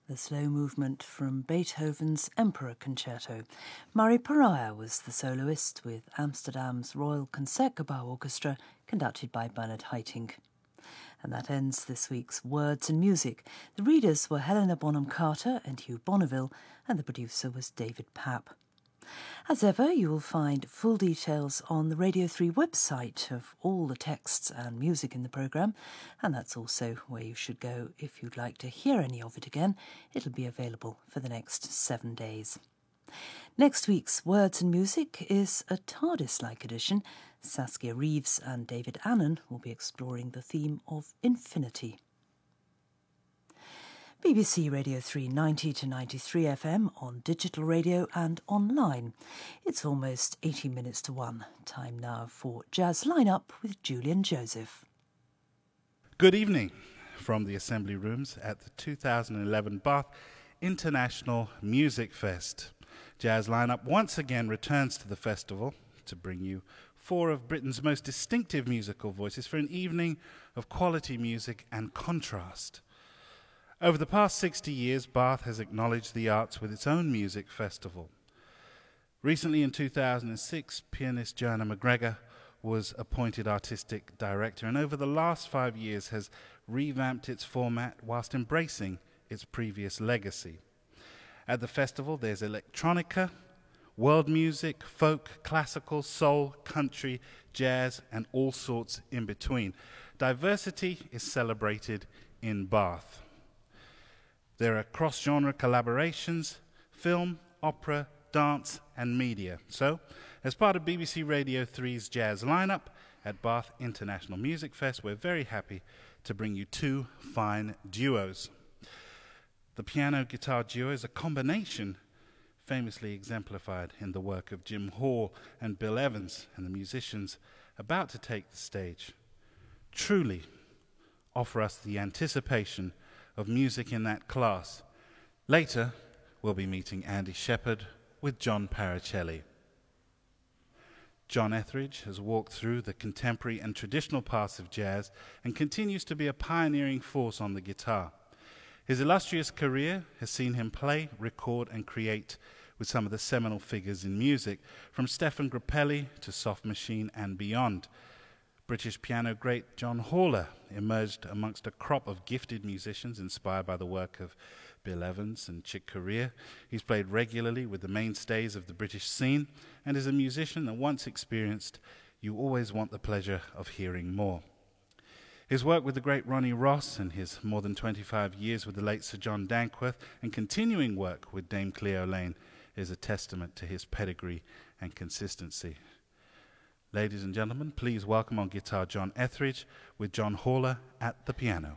the slow movement from Beethoven's Emperor Concerto. Murray Pariah was the soloist, with Amsterdam's Royal Concertgebouw Orchestra, conducted by Bernard Haitink. And that ends this week's Words and Music. The readers were Helena Bonham Carter and Hugh Bonneville, and the producer was David Papp. As ever, you will find full details on the Radio 3 website of all the texts and music in the programme, and that's also where you should go if you'd like to hear any of it again. It'll be available for the next 7 days. Next week's Words and Music is a TARDIS-like edition. Saskia Reeves and David Annan will be exploring the theme of infinity. BBC Radio 3 90 to 93 FM on digital radio and online. It's almost 18 minutes to 1. Time now for Jazz Lineup with Julian Joseph. Good evening from the Assembly Rooms at the 2011 Bath International Music Fest. Jazz Lineup once again returns to the festival to bring you 4 of Britain's most distinctive musical voices for an evening of quality music and contrast. Over the past 60 years, Bath has acknowledged the arts with its own music festival. Recently, in 2006, pianist Joanna McGregor was appointed artistic director, and over the last 5 years has revamped its format whilst embracing its previous legacy. At the festival, there's electronica, world music, folk, classical, soul, country, jazz, and all sorts in between. Diversity is celebrated in Bath. There are cross-genre collaborations, film, opera, dance, and media. So, as part of BBC Radio 3's Jazz Lineup at Bath International Music Fest, we're very happy to bring you 2 fine duos. The piano-guitar duo is a combination famously exemplified in the work of Jim Hall and Bill Evans, and the musicians about to take the stage truly offer us the anticipation of music in that class. Later, we'll be meeting Andy Shepherd with John Paracelli. John Etheridge has walked through the contemporary and traditional paths of jazz and continues to be a pioneering force on the guitar. His illustrious career has seen him play, record, and create with some of the seminal figures in music, from Stefan Grappelli to Soft Machine and beyond. British piano great John Horler emerged amongst a crop of gifted musicians inspired by the work of Bill Evans and Chick Corea. He's played regularly with the mainstays of the British scene, and is a musician that once experienced, you always want the pleasure of hearing more. His work with the great Ronnie Ross and his more than 25 years with the late Sir John Dankworth and continuing work with Dame Cleo Lane is a testament to his pedigree and consistency. Ladies and gentlemen, please welcome on guitar John Etheridge with John Horler at the piano.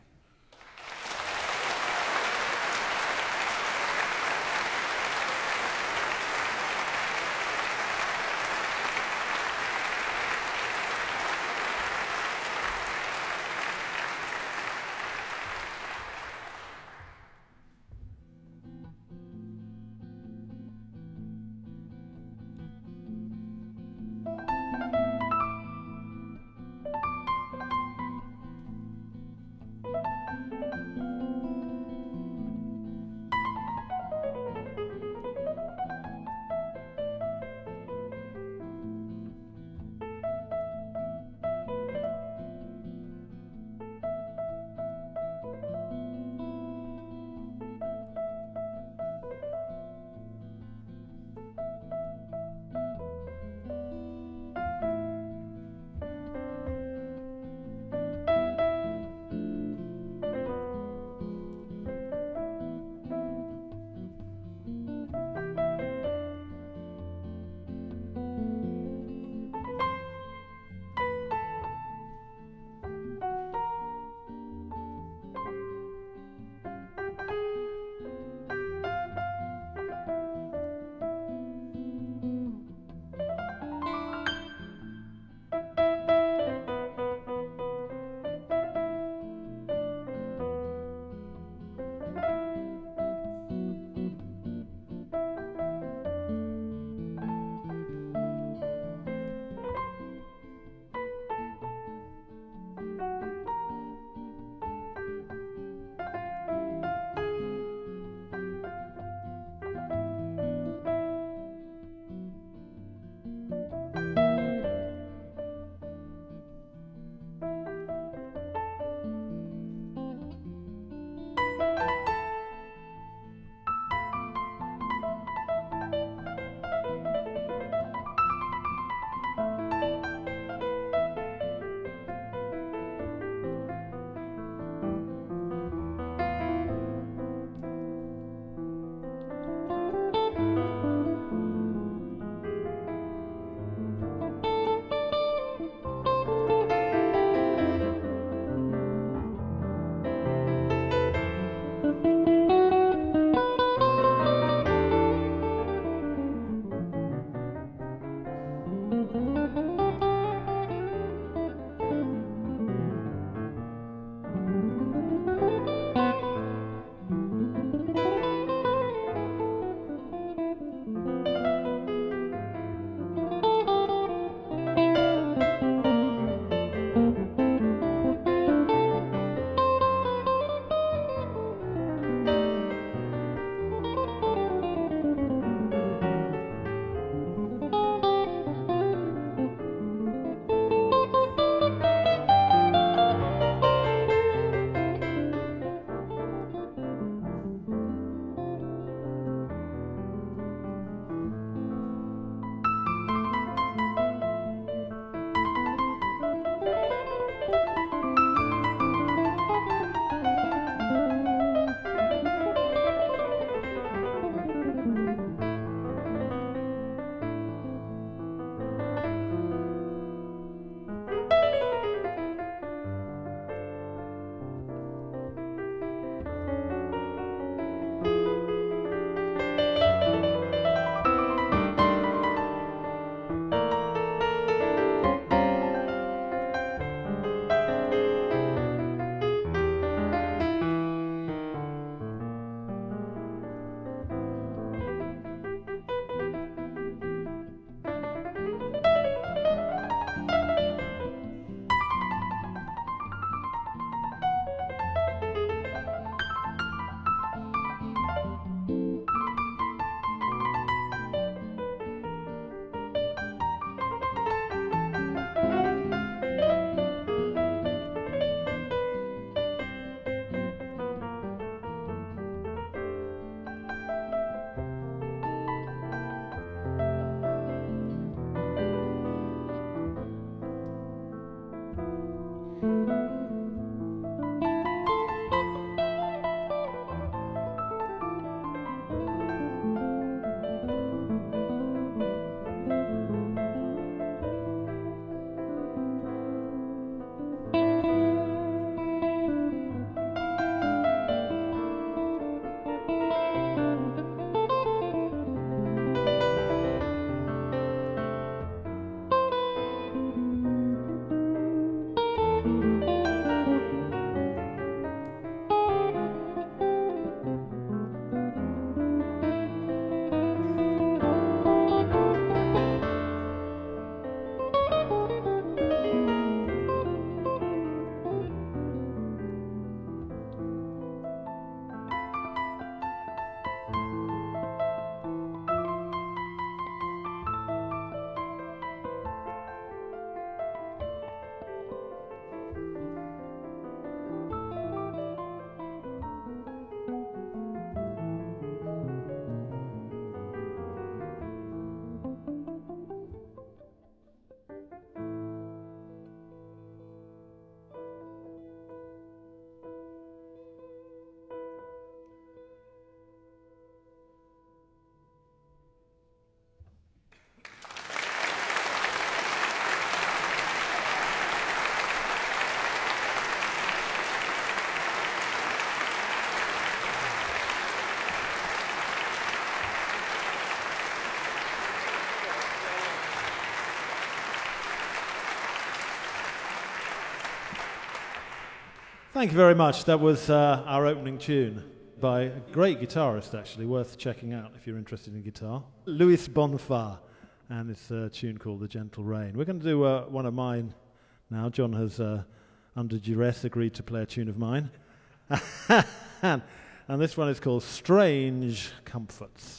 Thank you very much. That was our opening tune by a great guitarist, actually, worth checking out if you're interested in guitar. Louis Bonfa, and it's a tune called The Gentle Rain. We're going to do one of mine now. John has, under duress, agreed to play a tune of mine. And this one is called Strange Comforts.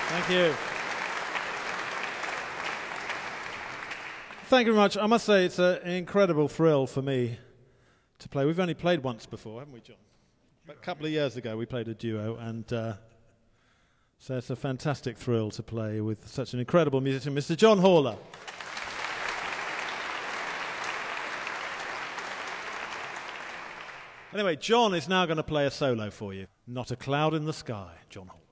Thank you. Thank you very much. I must say it's an incredible thrill for me to play. We've only played once before, haven't we, John? A couple of years ago we played a duo, and so it's a fantastic thrill to play with such an incredible musician, Mr. John Haller. Anyway, John is now going to play a solo for you. Not a Cloud in the Sky, John Haller.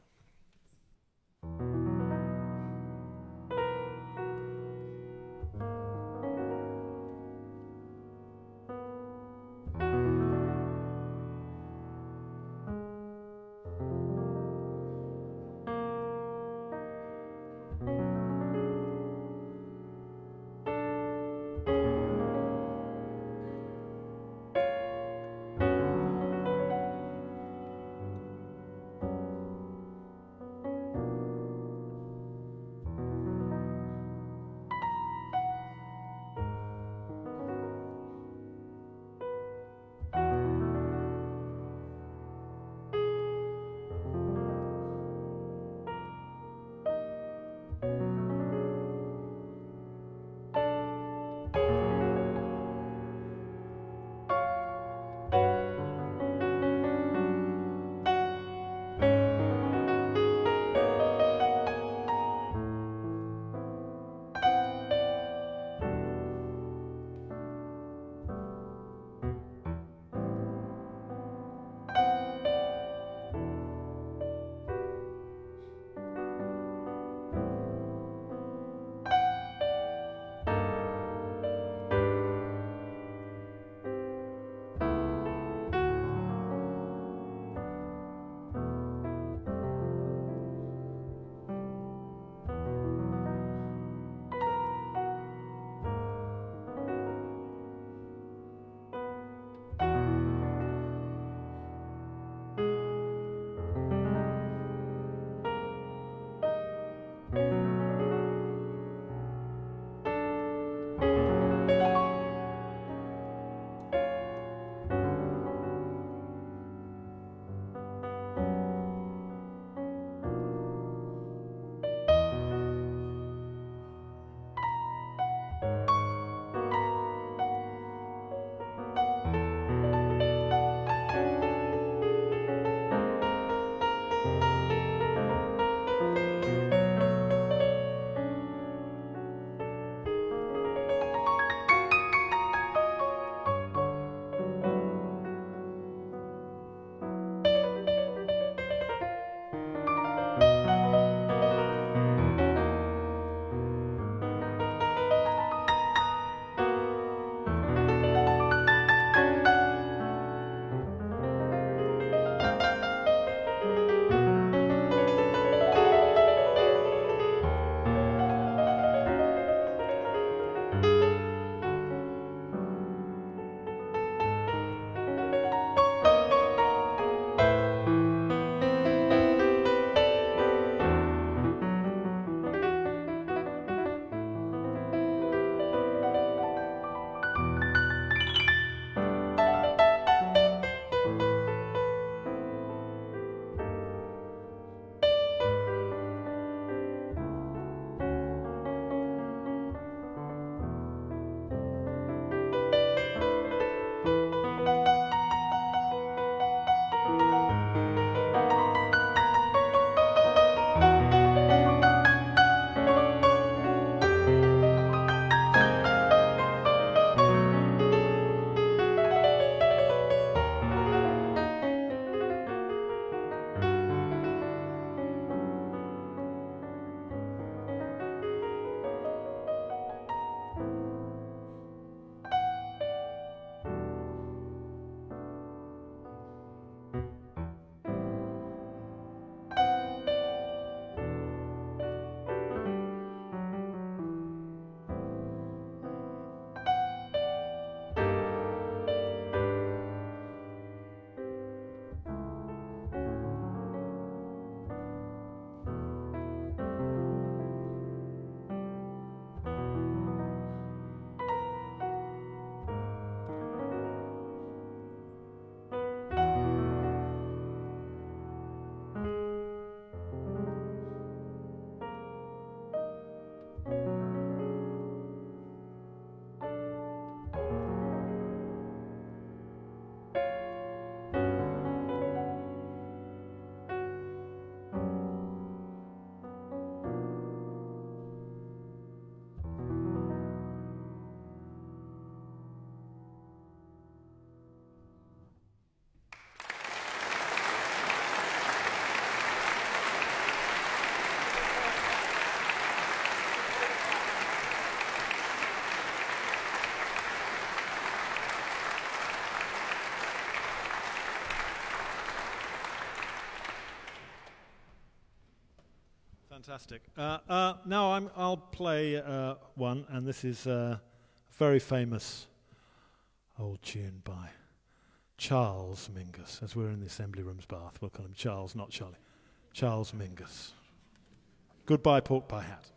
Fantastic. Now I'll play one, and this is a very famous old tune by Charles Mingus. As we're in the Assembly Rooms, Bath, we'll call him Charles, not Charlie. Charles Mingus. Goodbye, Pork Pie Hat.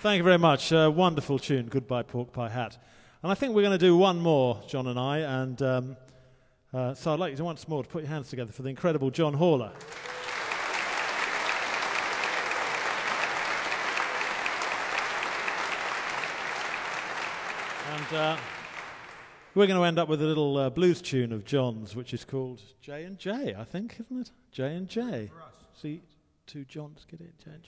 Thank you very much. Wonderful tune, Goodbye Pork Pie Hat. And I think we're going to do one more, John and I, and so I'd like you to once more to put your hands together for the incredible John Haller. And we're going to end up with a little blues tune of John's, which is called J&J, I think, isn't it? J&J. For us. See, two Johns, get it? J&J.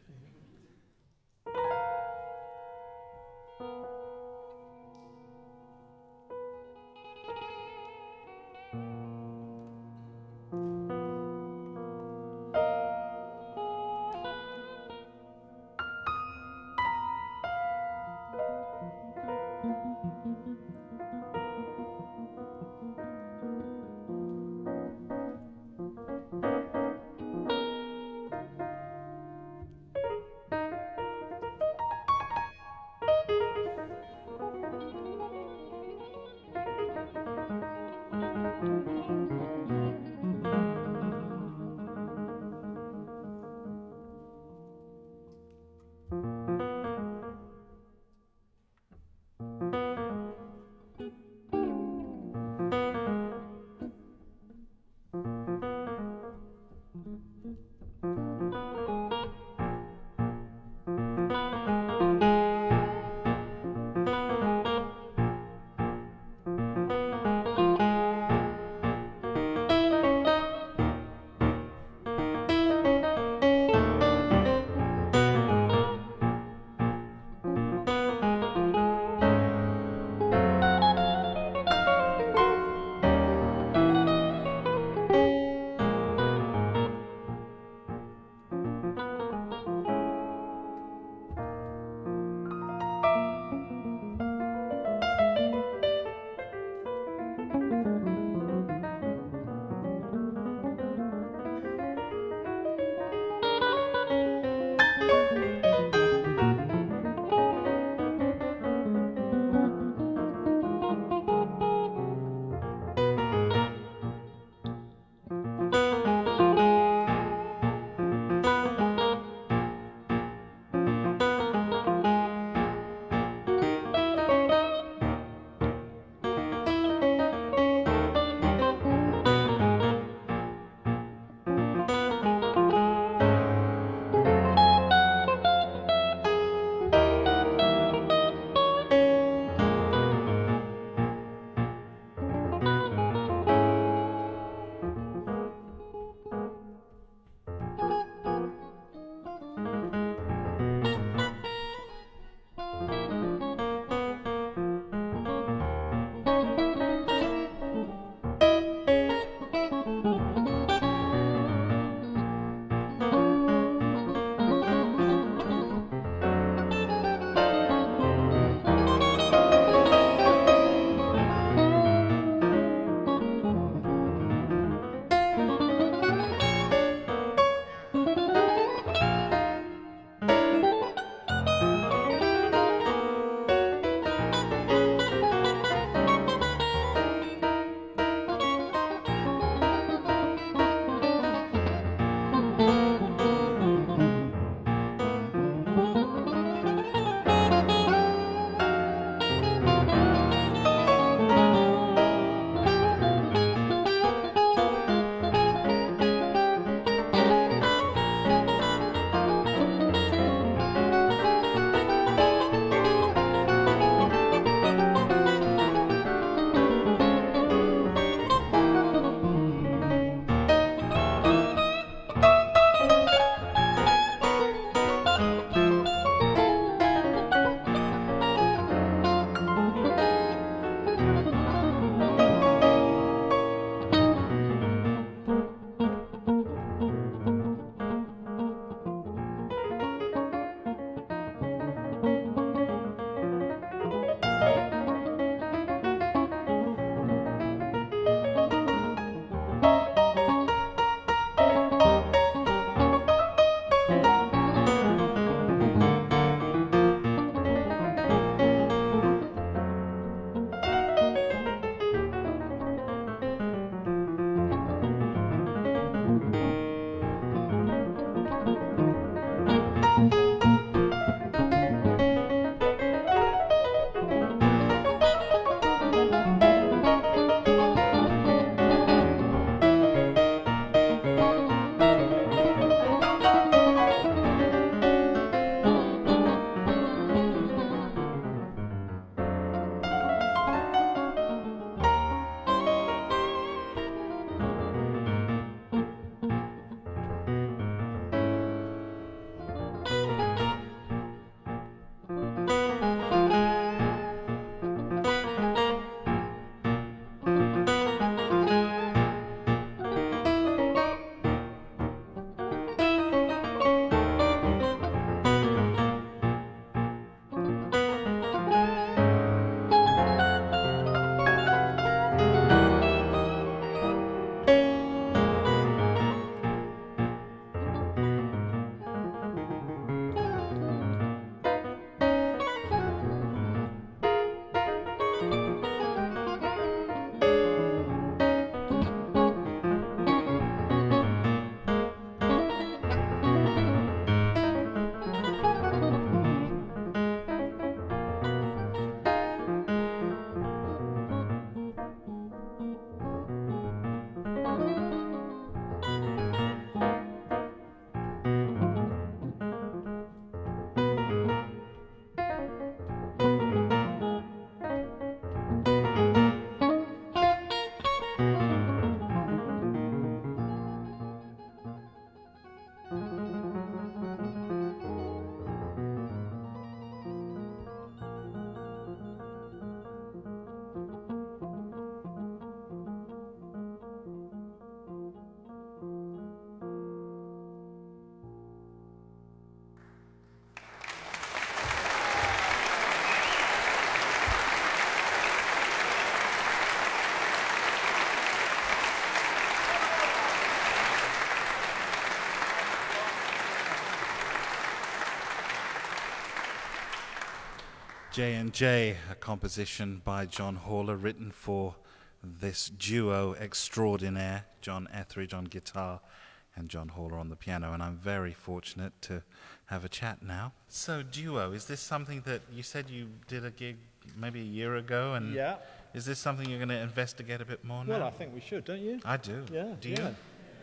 J&J, a composition by John Horler, written for this duo extraordinaire, John Etheridge on guitar and John Horler on the piano, and I'm very fortunate to have a chat now. So, duo, is this something that you said you did a gig maybe a year ago? And Yeah. is this something you're going to investigate a bit more now? Well, I think we should, don't you? I do. Yeah. Do you? Yeah.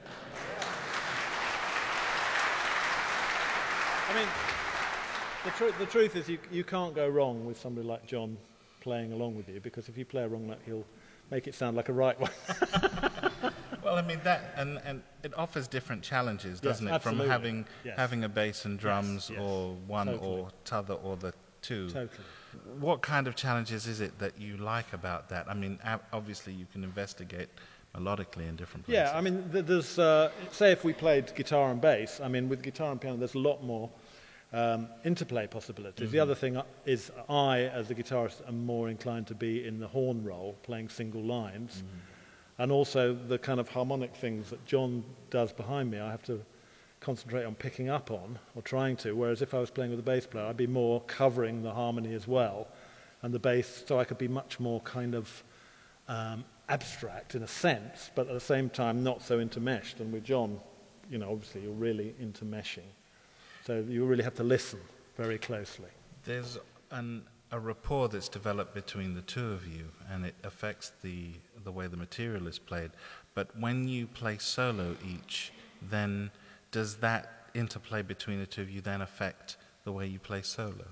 I mean, the truth is you can't go wrong with somebody like John playing along with you, because if you play a wrong note, he'll make it sound like a right one. Well, I mean, that, and it offers different challenges, doesn't it? Absolutely. From having a bass and drums, Yes, or one totally. or t'other or the two. Totally. What kind of challenges is it that you like about that? I mean, obviously you can investigate melodically in different places. Yeah, I mean, there's, say if we played guitar and bass, I mean, with guitar and piano, there's a lot more interplay possibilities. Mm-hmm. The other thing is I, as a guitarist, am more inclined to be in the horn role, playing single lines. Mm-hmm. And also the kind of harmonic things that John does behind me, I have to concentrate on picking up on, or trying to, whereas if I was playing with a bass player, I'd be more covering the harmony as well, and the bass, so I could be much more kind of abstract in a sense, but at the same time not so intermeshed. And with John, you know, obviously you're really intermeshing. So you really have to listen very closely. There's a rapport that's developed between the two of you, and it affects the way the material is played. But when you play solo each, then does that interplay between the two of you then affect the way you play solo?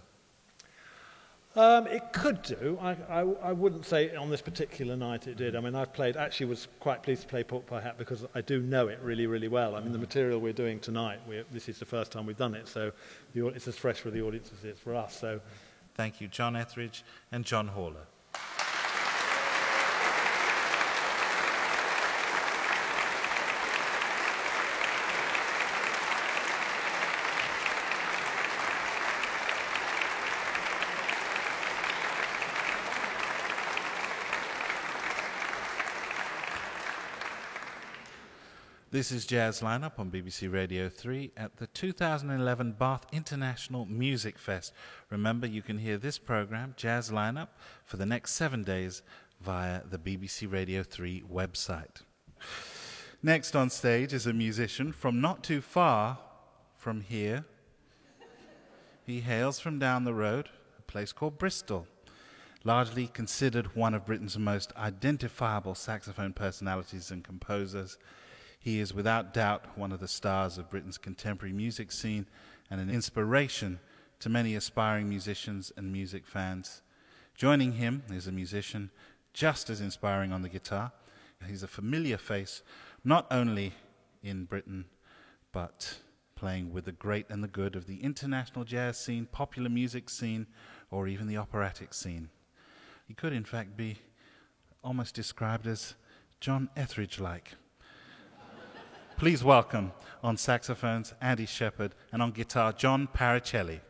It could do. I wouldn't say on this particular night it did. I mean, actually was quite pleased to play Pork Pie Hat because I do know it really, really well. I mean, the material we're doing tonight, this is the first time we've done it, so it's as fresh for the audience as it is for us. So, thank you, John Etheridge and John Horler. This is Jazz Lineup on BBC Radio 3 at the 2011 Bath International Music Fest. Remember, you can hear this program, Jazz Lineup, for the next 7 days via the BBC Radio 3 website. Next on stage is a musician from not too far from here. He hails from down the road, a place called Bristol, largely considered one of Britain's most identifiable saxophone personalities and composers. He is without doubt one of the stars of Britain's contemporary music scene and an inspiration to many aspiring musicians and music fans. Joining him is a musician just as inspiring on the guitar. He's a familiar face, not only in Britain, but playing with the great and the good of the international jazz scene, popular music scene, or even the operatic scene. He could, in fact, be almost described as John Etheridge-like. Please welcome on saxophones Andy Shepherd and on guitar John Paricelli.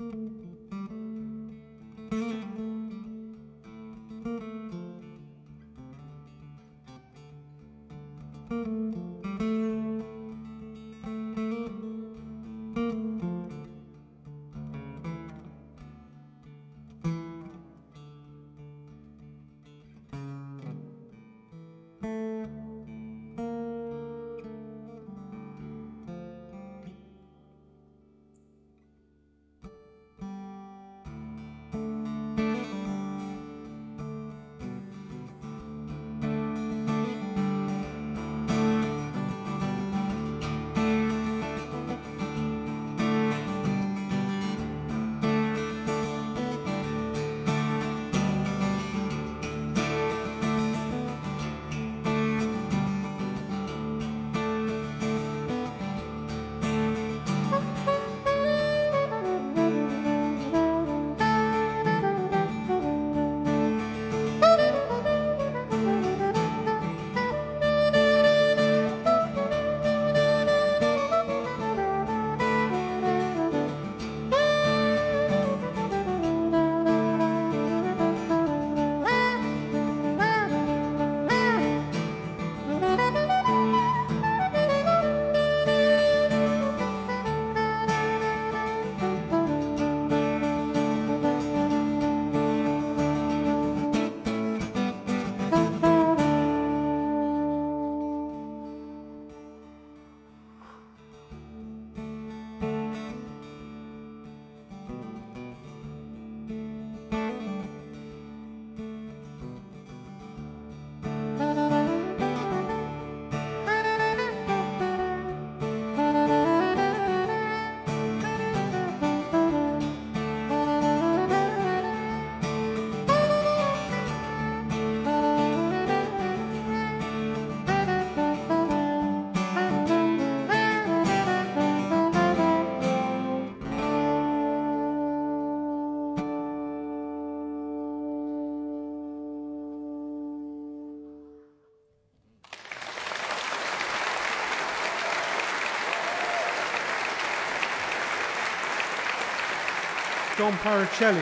John Paracelli.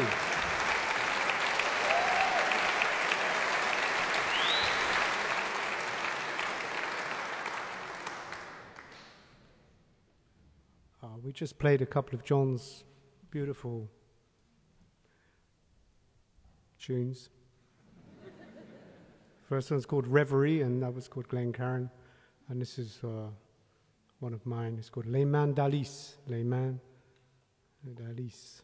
We just played a couple of John's beautiful tunes. First one's called Reverie, and that was called Glencairn. And this is one of mine. It's called Les Mains d'Alice. Les Mains d'Alice.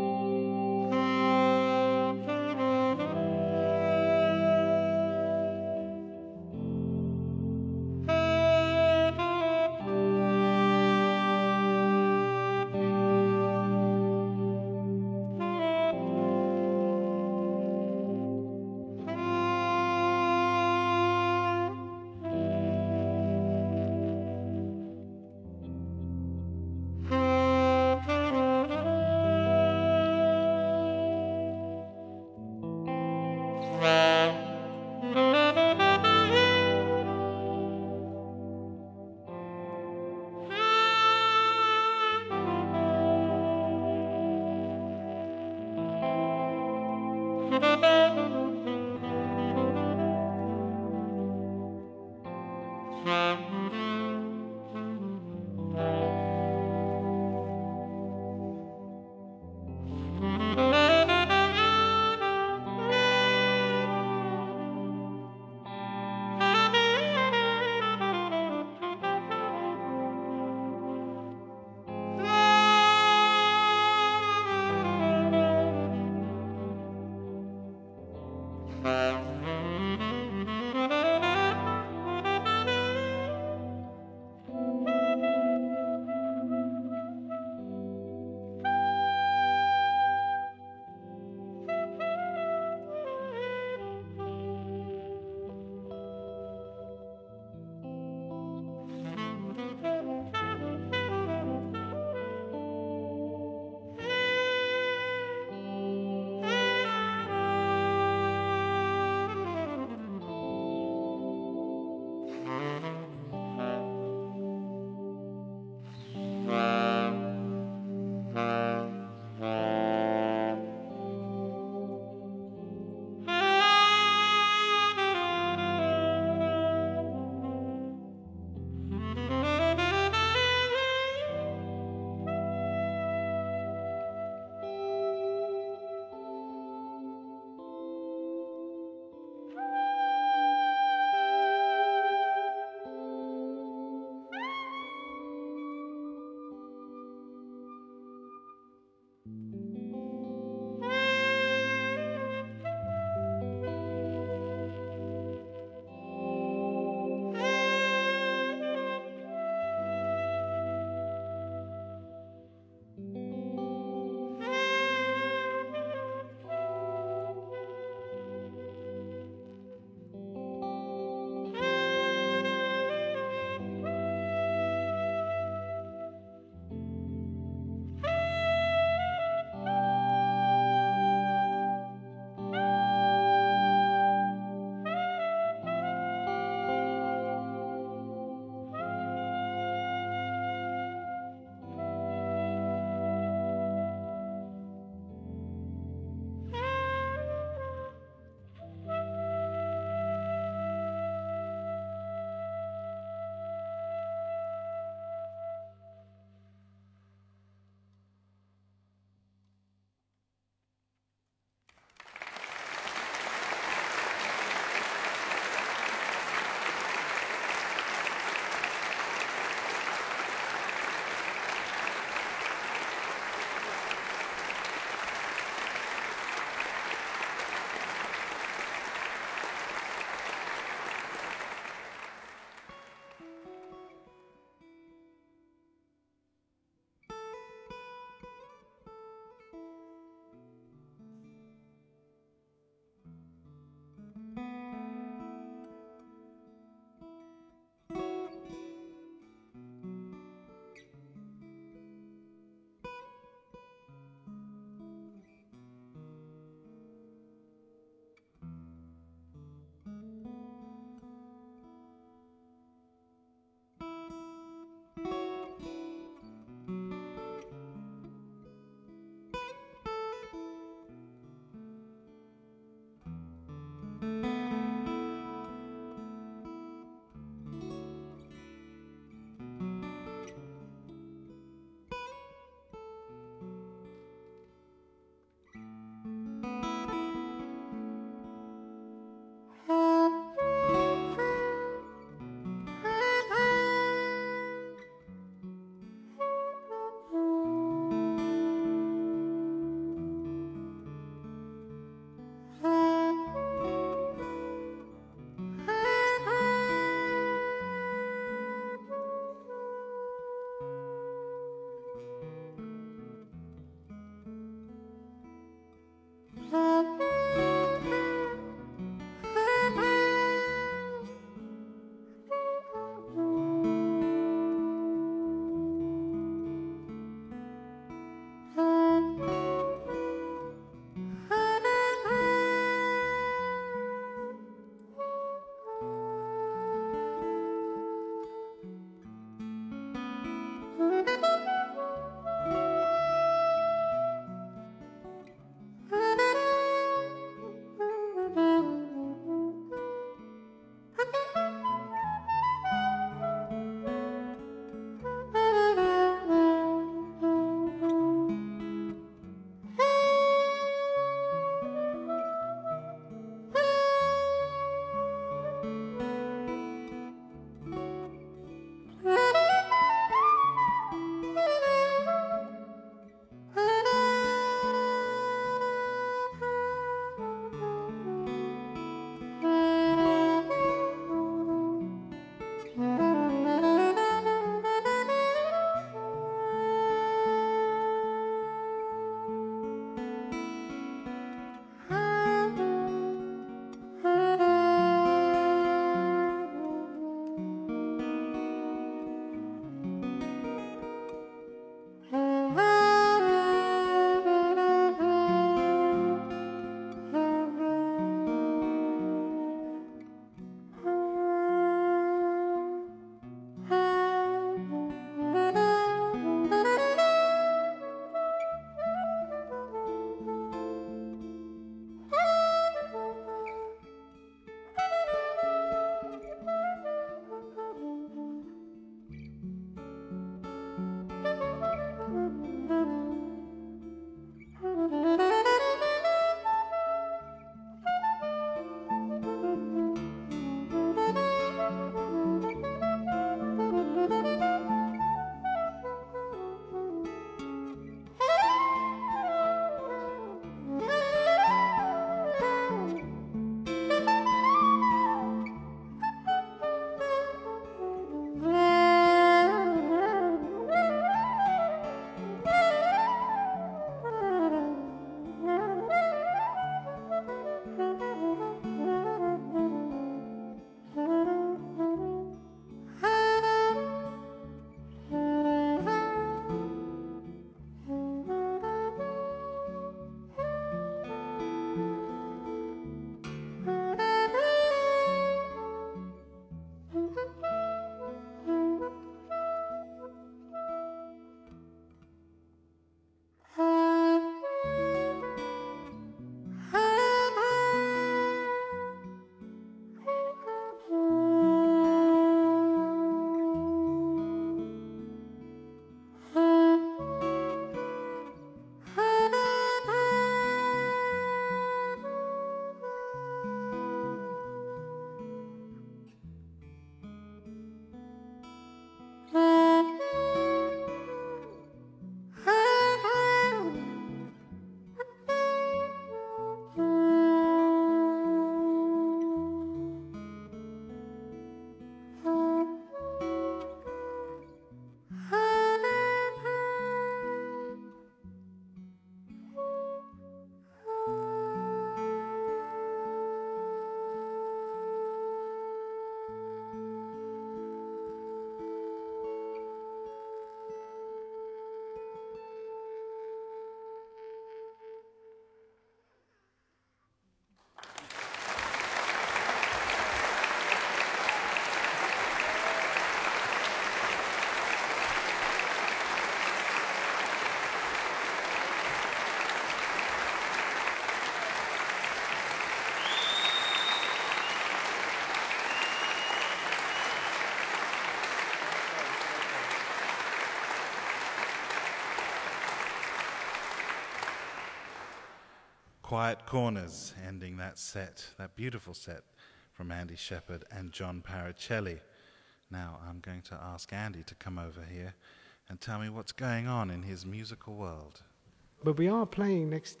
Quiet Corners, ending that set, that beautiful set from Andy Shepherd and John Paracelli. Now I'm going to ask Andy to come over here and tell me what's going on in his musical world. But we are playing next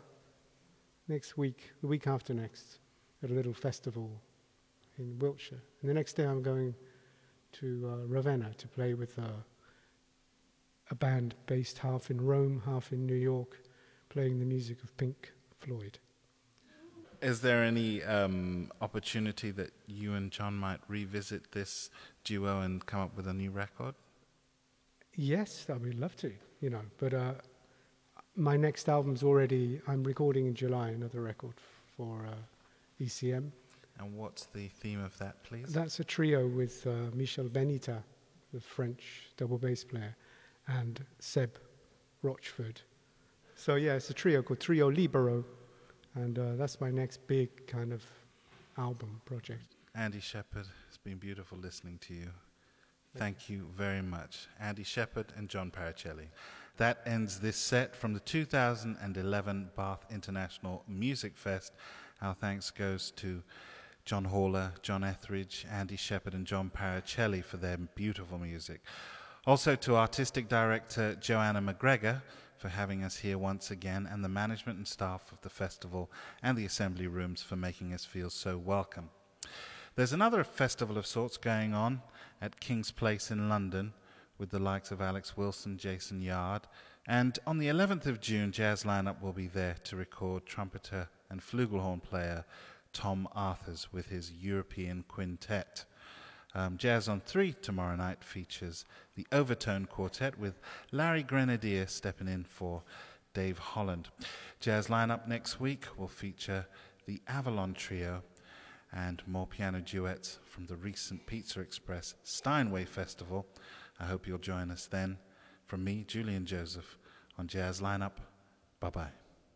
week, the week after next, at a little festival in Wiltshire. And the next day I'm going to Ravenna to play with a band based half in Rome, half in New York, playing the music of Pink Floyd. Is there any opportunity that you and John might revisit this duo and come up with a new record? Yes, I would love to, but my next album's already, I'm recording in July another record for ECM. And what's the theme of that, please? That's a trio with Michel Benita, the French double bass player, and Seb Rochford. So yeah, it's a trio called Trio Libero, and that's my next big kind of album project. Andy Shepherd, it's been beautiful listening to you. Thank you very much. Andy Shepherd and John Paracelli. That ends this set from the 2011 Bath International Music Fest. Our thanks goes to John Haller, John Etheridge, Andy Shepherd and John Paracelli for their beautiful music. Also to Artistic Director Joanna McGregor for having us here once again, and the management and staff of the festival and the Assembly Rooms for making us feel so welcome. There's another festival of sorts going on at King's Place in London with the likes of Alex Wilson, Jason Yard, and on the 11th of June, Jazz Lineup will be there to record trumpeter and flugelhorn player Tom Arthurs with his European Quintet. Jazz on 3 tomorrow night features the Overtone Quartet with Larry Grenadier stepping in for Dave Holland. Jazz Lineup next week will feature the Avalon Trio and more piano duets from the recent Pizza Express Steinway Festival. I hope you'll join us then. From me, Julian Joseph, on Jazz Lineup. Bye-bye.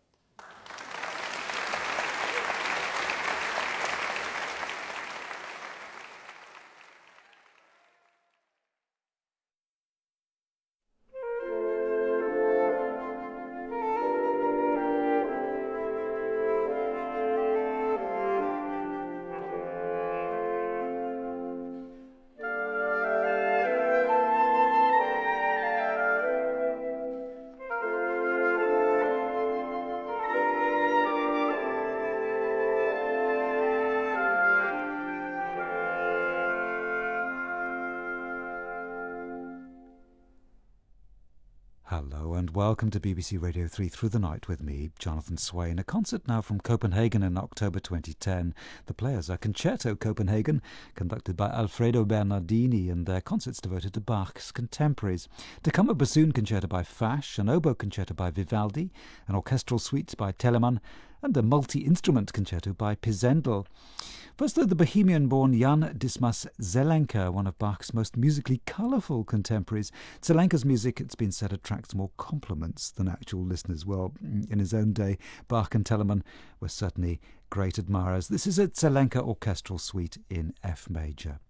Hello and welcome to BBC Radio 3 Through the Night with me, Jonathan Swain. A concert now from Copenhagen in October 2010. The players are Concerto Copenhagen, conducted by Alfredo Bernardini, and their concerts devoted to Bach's contemporaries. To come, a bassoon concerto by Fasch, an oboe concerto by Vivaldi, an orchestral suite by Telemann, and a multi-instrument concerto by Pisendel. First, though, the Bohemian-born Jan Dismas Zelenka, one of Bach's most musically colourful contemporaries. Zelenka's music, it's been said, attracts more compliments than actual listeners. Well, in his own day, Bach and Telemann were certainly great admirers. This is a Zelenka orchestral suite in F major.